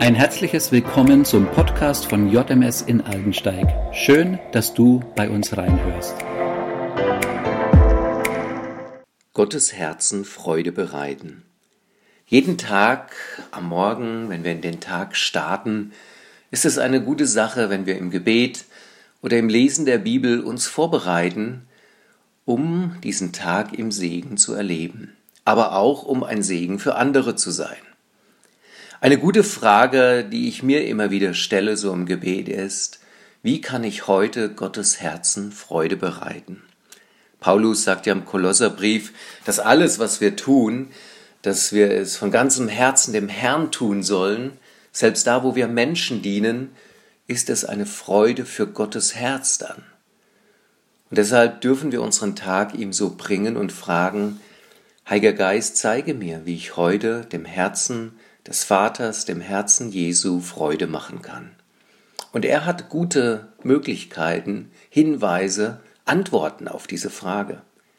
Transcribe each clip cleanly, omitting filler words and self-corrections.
Ein herzliches Willkommen zum Podcast von JMS in Aldensteig. Schön, dass du bei uns reinhörst. Gottes Herzen Freude bereiten. Jeden Tag am Morgen, wenn wir in den Tag starten, ist es eine gute Sache, wenn wir im Gebet oder im Lesen der Bibel uns vorbereiten, um diesen Tag im Segen zu erleben, aber auch um ein Segen für andere zu sein. Eine gute Frage, die ich mir immer wieder stelle, so im Gebet ist: Wie kann ich heute Gottes Herzen Freude bereiten? Paulus sagt ja im Kolosserbrief, dass alles, was wir tun, dass wir es von ganzem Herzen dem Herrn tun sollen. Selbst da, wo wir Menschen dienen, ist es eine Freude für Gottes Herz dann. Und deshalb dürfen wir unseren Tag ihm so bringen und fragen: Heiliger Geist, zeige mir, wie ich heute dem Herzen des Vaters, dem Herzen Jesu Freude machen kann. Und er hat gute Möglichkeiten, Hinweise, Antworten auf diese Frage.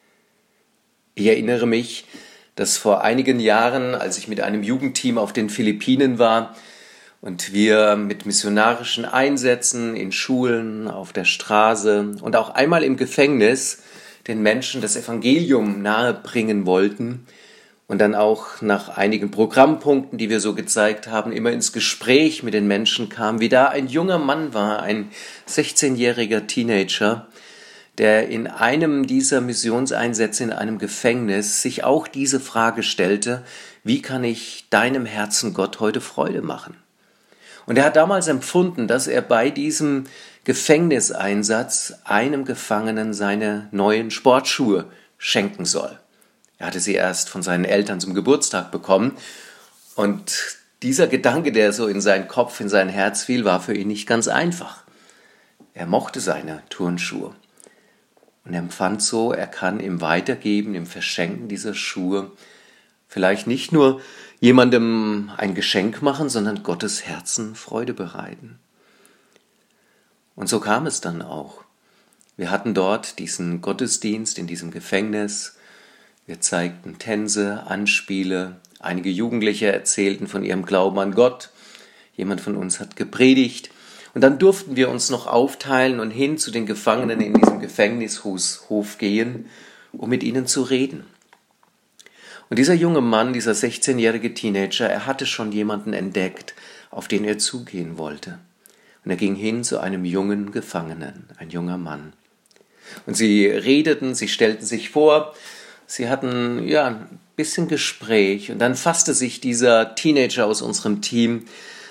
Ich erinnere mich, dass vor einigen Jahren, als ich mit einem Jugendteam auf den Philippinen war und wir mit missionarischen Einsätzen in Schulen, auf der Straße und auch einmal im Gefängnis den Menschen das Evangelium nahebringen wollten, und dann auch nach einigen Programmpunkten, die wir so gezeigt haben, immer ins Gespräch mit den Menschen kam, wie da ein junger Mann war, ein 16-jähriger Teenager, der in einem dieser Missionseinsätze in einem Gefängnis sich auch diese Frage stellte: Wie kann ich deinem Herzen Gott heute Freude machen? Und er hat damals empfunden, dass er bei diesem Gefängniseinsatz einem Gefangenen seine neuen Sportschuhe schenken soll. Er hatte sie erst von seinen Eltern zum Geburtstag bekommen, und dieser Gedanke, der so in seinen Kopf, in sein Herz fiel, war für ihn nicht ganz einfach. Er mochte seine Turnschuhe und er empfand so, er kann im Weitergeben, im Verschenken dieser Schuhe vielleicht nicht nur jemandem ein Geschenk machen, sondern Gottes Herzen Freude bereiten. Und so kam es dann auch. Wir hatten dort diesen Gottesdienst in diesem Gefängnis. Wir zeigten Tänze, Anspiele, einige Jugendliche erzählten von ihrem Glauben an Gott, jemand von uns hat gepredigt, und dann durften wir uns noch aufteilen und hin zu den Gefangenen in diesem Gefängnishof gehen, um mit ihnen zu reden. Und dieser junge Mann, dieser 16-jährige Teenager, er hatte schon jemanden entdeckt, auf den er zugehen wollte. Und er ging hin zu einem jungen Gefangenen, ein junger Mann. Und sie redeten, sie stellten sich vor. Sie hatten ein bisschen Gespräch, und dann fasste sich dieser Teenager aus unserem Team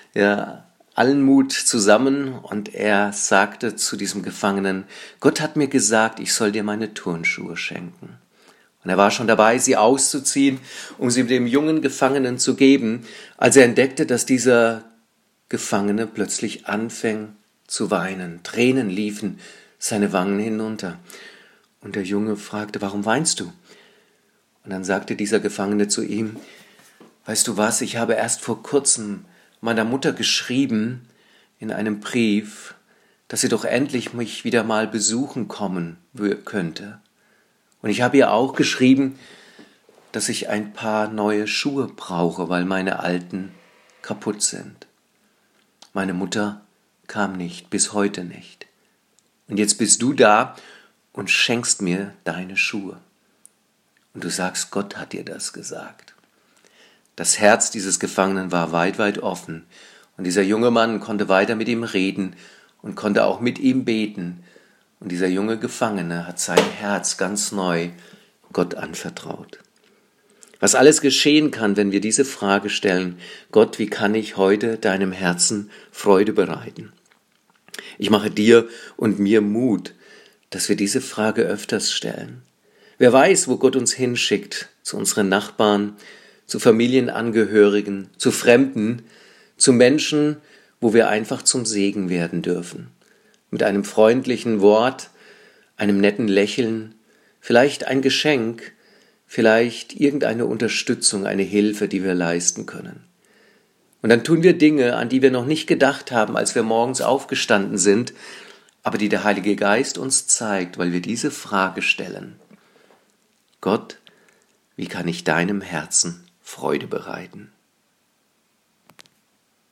allen Mut zusammen und er sagte zu diesem Gefangenen: Gott hat mir gesagt, ich soll dir meine Turnschuhe schenken. Und er war schon dabei, sie auszuziehen, um sie dem jungen Gefangenen zu geben, als er entdeckte, dass dieser Gefangene plötzlich anfing zu weinen. Tränen liefen seine Wangen hinunter. Und der Junge fragte: Warum weinst du? Und dann sagte dieser Gefangene zu ihm: Weißt du was, ich habe erst vor kurzem meiner Mutter geschrieben in einem Brief, dass sie doch endlich mich wieder mal besuchen kommen könnte. Und ich habe ihr auch geschrieben, dass ich ein paar neue Schuhe brauche, weil meine alten kaputt sind. Meine Mutter kam nicht, bis heute nicht. Und jetzt bist du da und schenkst mir deine Schuhe. Und du sagst, Gott hat dir das gesagt. Das Herz dieses Gefangenen war weit, weit offen. Und dieser junge Mann konnte weiter mit ihm reden und konnte auch mit ihm beten. Und dieser junge Gefangene hat sein Herz ganz neu Gott anvertraut. Was alles geschehen kann, wenn wir diese Frage stellen: Gott, wie kann ich heute deinem Herzen Freude bereiten? Ich mache dir und mir Mut, dass wir diese Frage öfters stellen. Wer weiß, wo Gott uns hinschickt, zu unseren Nachbarn, zu Familienangehörigen, zu Fremden, zu Menschen, wo wir einfach zum Segen werden dürfen. Mit einem freundlichen Wort, einem netten Lächeln, vielleicht ein Geschenk, vielleicht irgendeine Unterstützung, eine Hilfe, die wir leisten können. Und dann tun wir Dinge, an die wir noch nicht gedacht haben, als wir morgens aufgestanden sind, aber die der Heilige Geist uns zeigt, weil wir diese Frage stellen: Gott, wie kann ich deinem Herzen Freude bereiten?